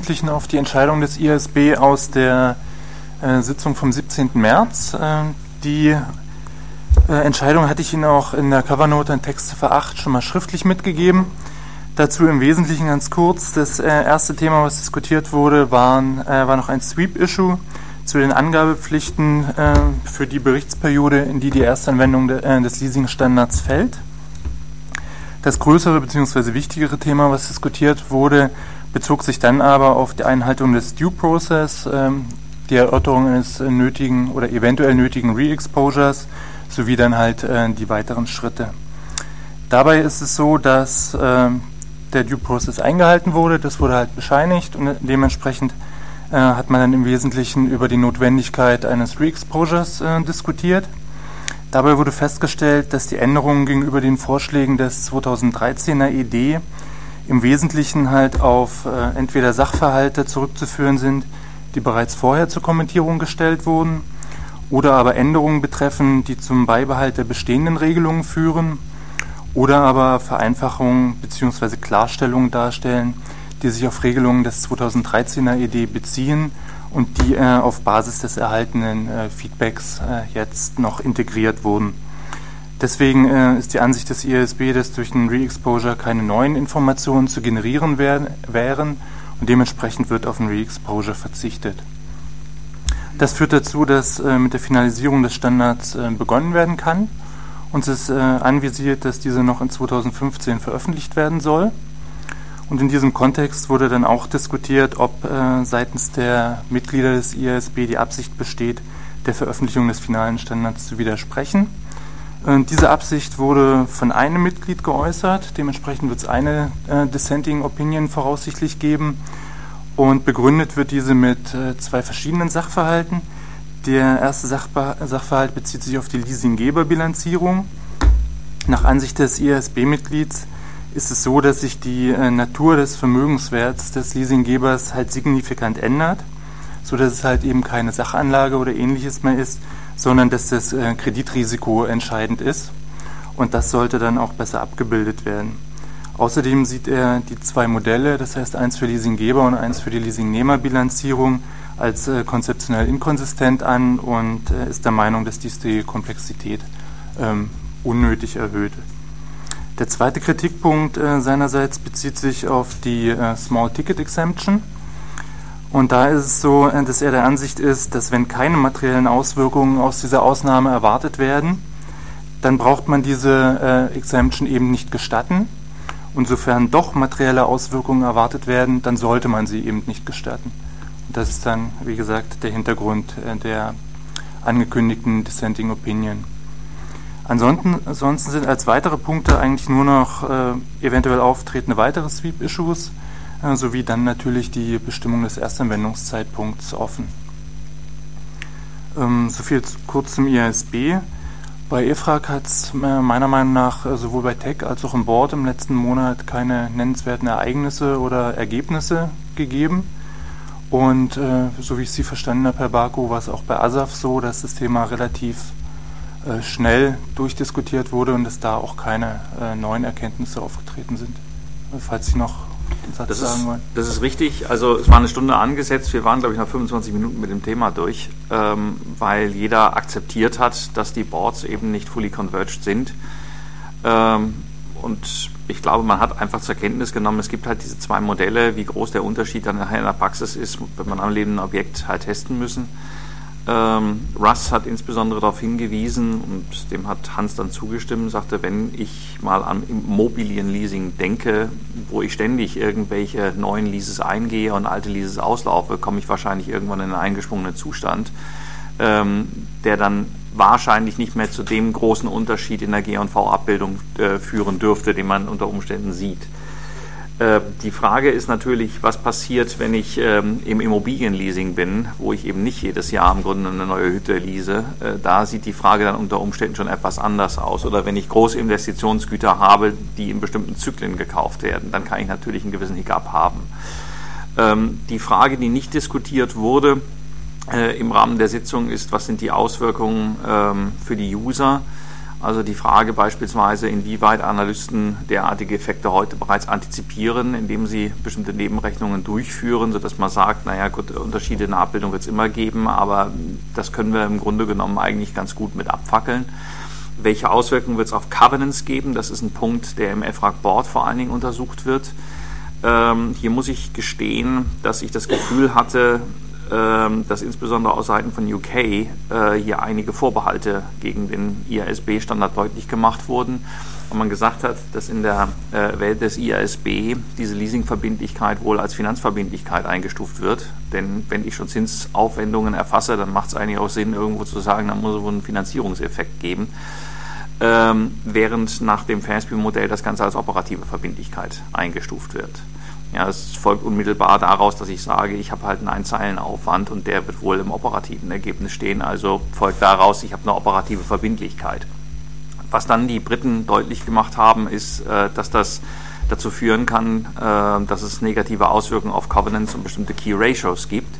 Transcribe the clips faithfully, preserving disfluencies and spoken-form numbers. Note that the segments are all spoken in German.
Wesentlichen auf die Entscheidung des I A S B aus der äh, Sitzung vom siebzehnten März. Äh, die äh, Entscheidung hatte ich Ihnen auch in der Covernote in Textziffer acht schon mal schriftlich mitgegeben. Dazu im Wesentlichen ganz kurz. Das äh, erste Thema, was diskutiert wurde, waren, äh, war noch ein Sweep-Issue zu den Angabepflichten äh, für die Berichtsperiode, in die die Erstanwendung de, äh, des Leasing-Standards fällt. Das größere bzw. wichtigere Thema, was diskutiert wurde, bezog sich dann aber auf die Einhaltung des Due Process, ähm, die Erörterung eines äh, nötigen oder eventuell nötigen Re-Exposures sowie dann halt äh, die weiteren Schritte. Dabei ist es so, dass äh, der Due Process eingehalten wurde, das wurde halt bescheinigt und dementsprechend äh, hat man dann im Wesentlichen über die Notwendigkeit eines Re-Exposures äh, diskutiert. Dabei wurde festgestellt, dass die Änderungen gegenüber den Vorschlägen des zweitausenddreizehner E D im Wesentlichen halt auf äh, entweder Sachverhalte zurückzuführen sind, die bereits vorher zur Kommentierung gestellt wurden, oder aber Änderungen betreffen, die zum Beibehalt der bestehenden Regelungen führen, oder aber Vereinfachungen bzw. Klarstellungen darstellen, die sich auf Regelungen des zweitausenddreizehner E D beziehen und die äh, auf Basis des erhaltenen äh, Feedbacks äh, jetzt noch integriert wurden. Deswegen äh, ist die Ansicht des I A S B, dass durch einen Re-Exposure keine neuen Informationen zu generieren werden, wären und dementsprechend wird auf einen Re-Exposure verzichtet. Das führt dazu, dass äh, mit der Finalisierung des Standards äh, begonnen werden kann. Uns ist äh, anvisiert, dass diese noch in zweitausendfünfzehn veröffentlicht werden soll. Und in diesem Kontext wurde dann auch diskutiert, ob äh, seitens der Mitglieder des I A S B die Absicht besteht, der Veröffentlichung des finalen Standards zu widersprechen. Äh, diese Absicht wurde von einem Mitglied geäußert, dementsprechend wird es eine äh, Dissenting Opinion voraussichtlich geben und begründet wird diese mit äh, zwei verschiedenen Sachverhalten. Der erste Sachbe- Sachverhalt bezieht sich auf die Leasinggeberbilanzierung. Nach Ansicht des I A S B-Mitglieds ist es so, dass sich die äh, Natur des Vermögenswerts des Leasinggebers halt signifikant ändert, so dass es halt eben keine Sachanlage oder ähnliches mehr ist, sondern dass das äh, Kreditrisiko entscheidend ist und das sollte dann auch besser abgebildet werden. Außerdem sieht er die zwei Modelle, das heißt eins für Leasinggeber und eins für die Leasingnehmerbilanzierung, als äh, konzeptionell inkonsistent an und äh, ist der Meinung, dass dies die Komplexität ähm, unnötig erhöht. Der zweite Kritikpunkt äh, seinerseits bezieht sich auf die äh, Small Ticket Exemption. Und da ist es so, äh, dass er der Ansicht ist, dass wenn keine materiellen Auswirkungen aus dieser Ausnahme erwartet werden, dann braucht man diese äh, Exemption eben nicht gestatten. Und sofern doch materielle Auswirkungen erwartet werden, dann sollte man sie eben nicht gestatten. Und das ist dann, wie gesagt, der Hintergrund äh, der angekündigten Dissenting Opinion. Ansonsten, ansonsten sind als weitere Punkte eigentlich nur noch äh, eventuell auftretende weitere Sweep-Issues äh, sowie dann natürlich die Bestimmung des Erstanwendungszeitpunkts offen. Ähm, Soviel kurz zum I A S B. Bei E F R A G hat es äh, meiner Meinung nach äh, sowohl bei T E C als auch im Board im letzten Monat keine nennenswerten Ereignisse oder Ergebnisse gegeben. Und äh, so wie ich Sie verstanden habe, Herr Barkow, war es auch bei A S A F so, dass das Thema relativ schnell durchdiskutiert wurde und dass da auch keine äh, neuen Erkenntnisse aufgetreten sind. Falls Sie noch einen Satz das sagen ist, wollen. Das ist richtig. Also es war eine Stunde angesetzt. Wir waren, glaube ich, nach fünfundzwanzig Minuten mit dem Thema durch, ähm, weil jeder akzeptiert hat, dass die Boards eben nicht fully converged sind. Ähm, und ich glaube, man hat einfach zur Kenntnis genommen, es gibt halt diese zwei Modelle, wie groß der Unterschied dann nachher in der Praxis ist, wenn man am lebenden Objekt halt testen müssen. Ähm, Russ hat insbesondere darauf hingewiesen und dem hat Hans dann zugestimmt, sagte, wenn ich mal an Immobilienleasing denke, wo ich ständig irgendwelche neuen Leases eingehe und alte Leases auslaufe, komme ich wahrscheinlich irgendwann in einen eingeschwungenen Zustand, ähm, der dann wahrscheinlich nicht mehr zu dem großen Unterschied in der G und V-Abbildung äh, führen dürfte, den man unter Umständen sieht. Die Frage ist natürlich, was passiert, wenn ich ähm, im Immobilienleasing bin, wo ich eben nicht jedes Jahr im Grunde eine neue Hütte lease. Äh, da sieht die Frage dann unter Umständen schon etwas anders aus. Oder wenn ich große Investitionsgüter habe, die in bestimmten Zyklen gekauft werden, dann kann ich natürlich einen gewissen Hiccup haben. Ähm, die Frage, die nicht diskutiert wurde äh, im Rahmen der Sitzung, ist, was sind die Auswirkungen ähm, für die User? Also die Frage beispielsweise, inwieweit Analysten derartige Effekte heute bereits antizipieren, indem sie bestimmte Nebenrechnungen durchführen, sodass man sagt, naja gut, Unterschiede in der Abbildung wird es immer geben, aber das können wir im Grunde genommen eigentlich ganz gut mit abfackeln. Welche Auswirkungen wird es auf Covenants geben? Das ist ein Punkt, der im F R A G-Board vor allen Dingen untersucht wird. Ähm, hier muss ich gestehen, dass ich das Gefühl hatte, dass insbesondere aus Seiten von U K äh, hier einige Vorbehalte gegen den I A S B-Standard deutlich gemacht wurden, und man gesagt hat, dass in der äh, Welt des I A S B diese Leasingverbindlichkeit wohl als Finanzverbindlichkeit eingestuft wird. Denn wenn ich schon Zinsaufwendungen erfasse, dann macht es eigentlich auch Sinn, irgendwo zu sagen, da muss es wohl einen Finanzierungseffekt geben. Ähm, während nach dem F A S B-Modell das Ganze als operative Verbindlichkeit eingestuft wird. Ja, es folgt unmittelbar daraus, dass ich sage, ich habe halt einen Einzeilenaufwand und der wird wohl im operativen Ergebnis stehen. Also folgt daraus, ich habe eine operative Verbindlichkeit. Was dann die Briten deutlich gemacht haben, ist, dass das dazu führen kann, dass es negative Auswirkungen auf Covenants und bestimmte Key Ratios gibt.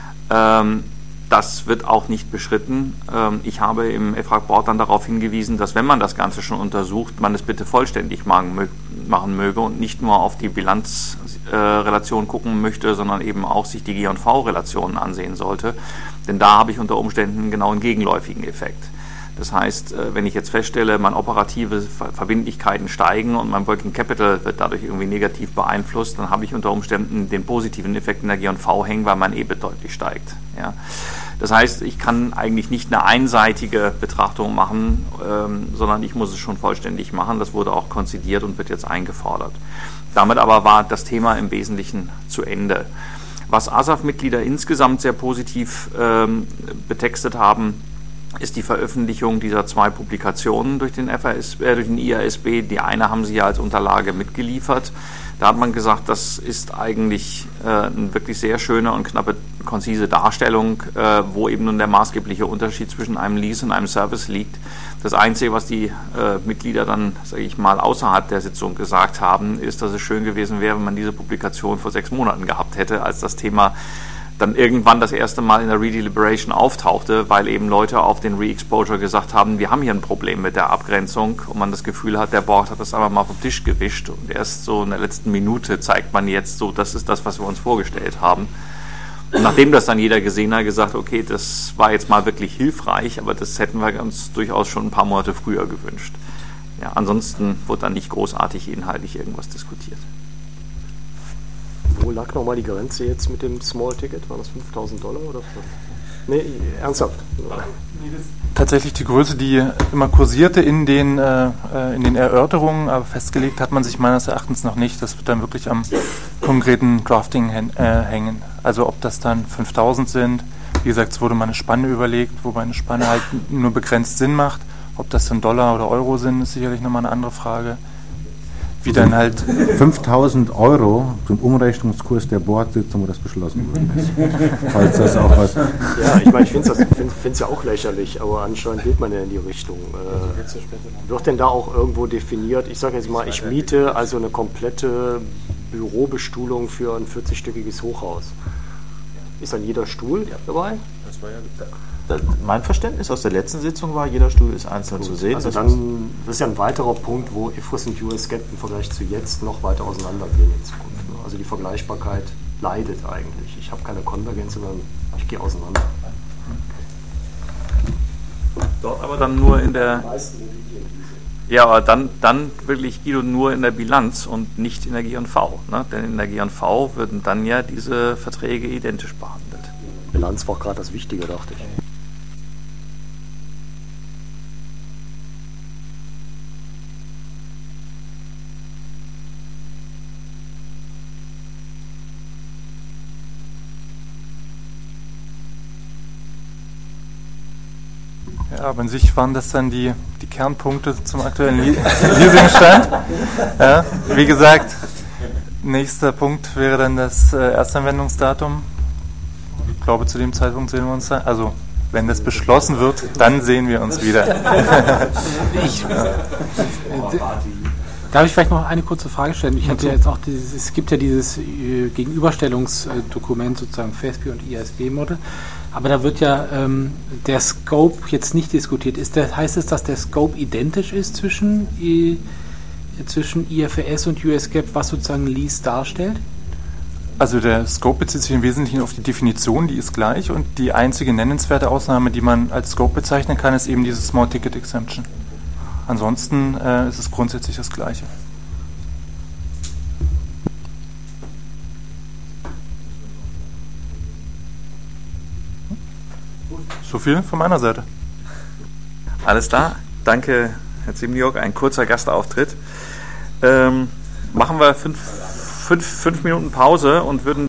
Das wird auch nicht beschritten. Ich habe im F R A G-Board dann darauf hingewiesen, dass wenn man das Ganze schon untersucht, man es bitte vollständig machen möge und nicht nur auf die Bilanzrelation gucken möchte, sondern eben auch sich die G und V-Relationen ansehen sollte. Denn da habe ich unter Umständen genau einen gegenläufigen Effekt. Das heißt, wenn ich jetzt feststelle, meine operative Verbindlichkeiten steigen und mein Working Capital wird dadurch irgendwie negativ beeinflusst, dann habe ich unter Umständen den positiven Effekt in der G und V hängen, weil mein E B I T deutlich steigt. Ja. Das heißt, ich kann eigentlich nicht eine einseitige Betrachtung machen, ähm, sondern ich muss es schon vollständig machen. Das wurde auch konzidiert und wird jetzt eingefordert. Damit aber war das Thema im Wesentlichen zu Ende. Was A S A F-Mitglieder insgesamt sehr positiv ähm, betextet haben, ist die Veröffentlichung dieser zwei Publikationen durch den, F R S, äh, durch den I A S B. Die eine haben sie ja als Unterlage mitgeliefert. Da hat man gesagt, das ist eigentlich äh, eine wirklich sehr schöne und knappe, konzise Darstellung, äh, wo eben nun der maßgebliche Unterschied zwischen einem Lease und einem Service liegt. Das Einzige, was die äh, Mitglieder dann, sage ich mal, außerhalb der Sitzung gesagt haben, ist, dass es schön gewesen wäre, wenn man diese Publikation vor sechs Monaten gehabt hätte, als das Thema dann irgendwann das erste Mal in der Redeliberation auftauchte, weil eben Leute auf den Re-Exposure gesagt haben, wir haben hier ein Problem mit der Abgrenzung, und man das Gefühl hat, der Board hat das einfach mal vom Tisch gewischt, und erst so in der letzten Minute zeigt man jetzt so, das ist das, was wir uns vorgestellt haben. Und nachdem das dann jeder gesehen hat, gesagt, okay, das war jetzt mal wirklich hilfreich, aber das hätten wir uns durchaus schon ein paar Monate früher gewünscht. Ja, ansonsten wurde dann nicht großartig inhaltlich irgendwas diskutiert. Wo lag nochmal die Grenze jetzt mit dem Small Ticket? Waren das fünftausend Dollar oder? Nee, ernsthaft. Tatsächlich die Größe, die immer kursierte in den, äh, in den Erörterungen, aber festgelegt hat man sich meines Erachtens noch nicht. Das wird dann wirklich am konkreten Drafting hän- äh, hängen. Also ob das dann fünftausend sind. Wie gesagt, es wurde mal eine Spanne überlegt, wobei eine Spanne halt nur begrenzt Sinn macht. Ob das dann Dollar oder Euro sind, ist sicherlich nochmal eine andere Frage. Wie dann halt fünftausend Euro zum Umrechnungskurs der Boardsitzung, wo das beschlossen worden ist. Falls das auch was. Ja, ich meine, ich finde es ja auch lächerlich, aber anscheinend geht man ja in die Richtung. Äh, wird denn da auch irgendwo definiert, ich sage jetzt mal, ich miete also eine komplette Bürobestuhlung für ein vierzig-stöckiges Hochhaus. Ist dann jeder Stuhl dabei? Das war ja das, mein Verständnis aus der letzten Sitzung war, jeder Stuhl ist einzeln Gut. zu sehen. Also dann, das ist ja ein weiterer Punkt, wo I F R S und U S G A A P im Vergleich zu jetzt noch weiter auseinandergehen in Zukunft. Also die Vergleichbarkeit leidet eigentlich. Ich habe keine Konvergenz, sondern ich gehe auseinander. Dort aber dann nur in der... Ja, aber dann, dann wirklich, Guido, nur in der Bilanz und nicht in der G und V. Ne? Denn in der G und V würden dann ja diese Verträge identisch behandelt. Bilanz war gerade das Wichtige, dachte ich. Ja, aber in sich waren das dann die, die Kernpunkte zum aktuellen Leasingstand. Ja, wie gesagt, nächster Punkt wäre dann das äh, Erstanwendungsdatum. Ich glaube, zu dem Zeitpunkt sehen wir uns dann. Also, wenn das beschlossen wird, dann sehen wir uns wieder. Ich, Darf ich vielleicht noch eine kurze Frage stellen? Ich hatte ja jetzt auch dieses, es gibt ja dieses äh, Gegenüberstellungsdokument sozusagen F A S B und I A S B-Model, aber da wird ja ähm, der Scope jetzt nicht diskutiert. Ist der, heißt es, dass der Scope identisch ist zwischen, äh, zwischen I F R S und U S GAAP, was sozusagen Lease darstellt? Also der Scope bezieht sich im Wesentlichen auf die Definition, die ist gleich, und die einzige nennenswerte Ausnahme, die man als Scope bezeichnen kann, ist eben diese Small Ticket Exemption. Ansonsten äh, ist es grundsätzlich das Gleiche. So viel von meiner Seite. Alles klar. Danke, Herr Ziemniok. Ein kurzer Gastauftritt. Ähm, machen wir fünf, fünf, fünf Minuten Pause und würden